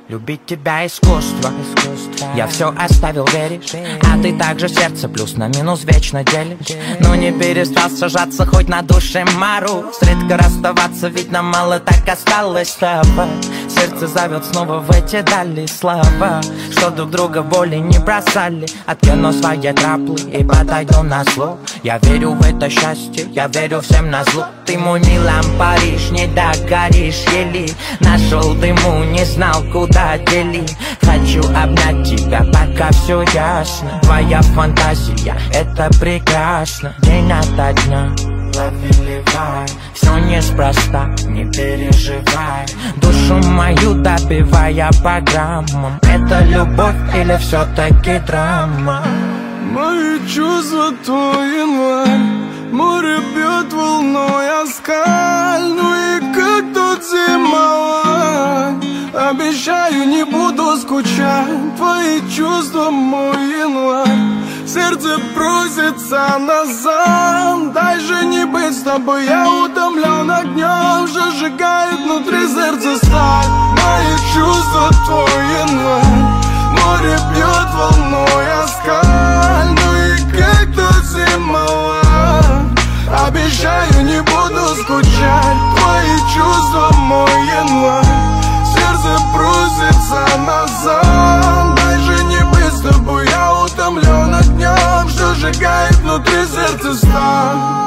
Любить тебя искусство. Я все оставил, веришь? А ты также сердце плюс на минус вечно делишь. Но не перестал сажаться хоть на душе мороз. Редко расставаться, ведь нам мало так осталось с тобой. Сердце зовет снова в эти дали слова, что друг друга боли не бросали. Откину свои траплы и подойду на зло. Я верю в это счастье, я верю всем на зло. Ты мой Милан Париж, не догоришь еле. Нашел дыму, не знал куда делить. Хочу обнять тебя, пока все ясно. Твоя фантазия, это прекрасно. День ото дня лови, все неспроста, не переживай. Душу мою добивая по граммам. Это любовь или все-таки драма? Мои чувства твой январь. Море бьет волной о скаль. Ну и как тут зимовать? Обещаю, не буду скучать. Твои чувства мой январь. Сердце просится назад. Дай же не быть с тобой, я утомлен огнем. Что сжигает внутри сердца сталь. Мои чувства твой январь. Море бьет волной о скаль. Ну и как тут зимовать? Обещаю, не буду скучать. Твои чувства мой январь. Сердце просится назад. Дай же не быть с тобой, я утомлен огнем. Что сжигает внутри сердца сталь.